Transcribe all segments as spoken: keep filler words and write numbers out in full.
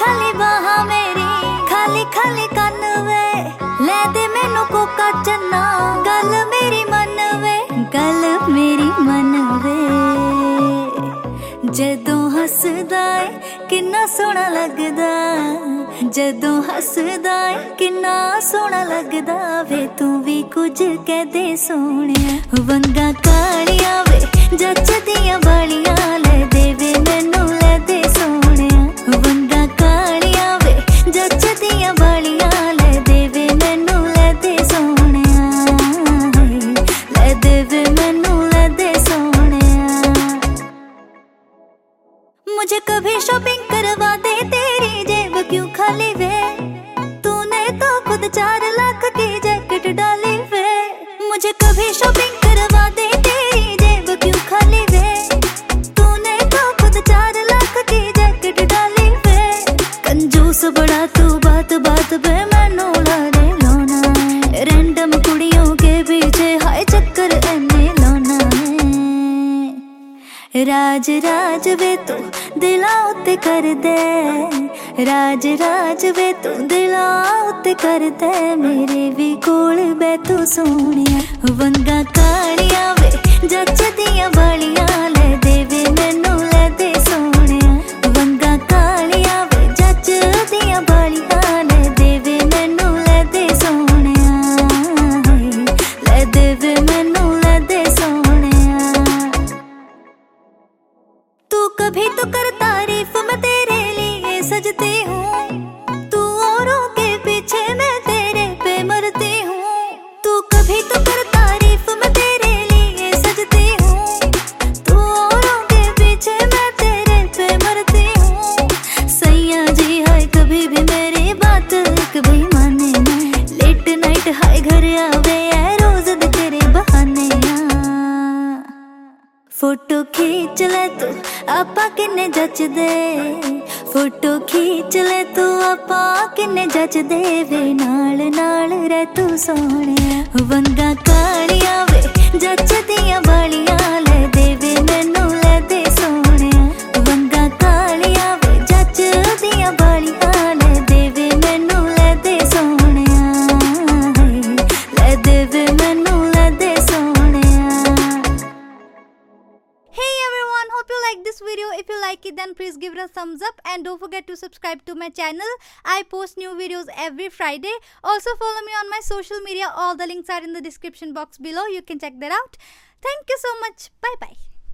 खाली बाहा मेरी खाली खाली कन वे ले दे मैनू कोका चन्ना गल मेरी मन वे गल मेरी मन वे जदों हसदा है किन्ना सोहना लगदा जदों हसदा है किन्ना सोहना लगदा वे तू भी कुछ कह दे सोहणिया वंगा कालियां वे जचदियां वालियां ले दे वे मैनू ले दे सोहणिया वंगा कालियां वे जचदियां वालियां ले दे वे मैनू ले दे सोहणिया ले दे वे मैनू ले दे सोहणिया मुझे कभी शॉपिंग करवा दे तेरी जेब क्यों खाली वे तूने तो खुद चार लाख की जैकेट डाली वे मुझे कभी शॉपिंग करवा दे तेरी जेब क्यों खाली वे तूने तो खुद चार लाख की जैकेट डाली वे कंजूस बड़ा तू बात बात पे मैनू लारे लाना रैंडम कुड़ियों के पीछे हाय चक्कर एने लाना है राज राज वे तू दिला उत्ते कर दे राज राज वे तू दिला उत्ते कर दे मेरे भी कोल बै तू सोहणिया वंगा कालियां वे जचदियां वालियां ले दे वे मैनू ले दे सोहणिया वंगा कालियां वे जचदियां वालियां ले दे वे मैनू ले दे सोहणिया ले दे वे मैनू ले दे सोहणिया तू कभी तो कर तारीफ मैं तेरे लिए सजती हूँ तू औरों के पीछे मैं तेरे पे मरती हूँ तू कभी तो कर तारीफ मैं तेरे लिए सजती हूँ तू औरों के पीछे मैं तेरे पे मरती हूँ सैया जी हाय कभी भी मेरी बात एक भी माने ना लेट नाइट हाय घर आवे है रोज दे तेरे बहाने फोटो खींच ले तू आपा किन्ने जच दे फोटो खींच ले तू आपा किन्ने जच दे वे नाल नाल रह तू सोहणिया वंगा कालियां वे जचदियां वालियां ले दे वे मैनू ले दे सोहणिया वंगा कालियां वे जचदियां वालियां ले दे वे मैनू ले दे सोहणिया ले दे वे मैनू ले दे सोहणिया Hey everyone, hope you like this video. If you like it, then please give it a thumbs up and don't forget to subscribe to my channel. I post new videos every Friday. Also follow me on my social media. All the links are in the description box below. You can check that out. Thank you so much. Bye bye.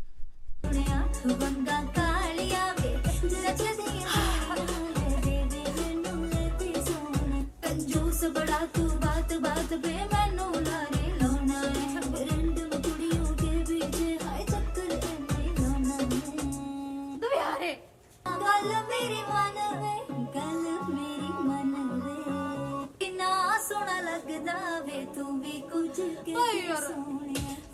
गल मेरी मन वे गल मेरी मन वे किन्ना सोहना लगदा वे तू भी कुछ कह दे सोहणिया।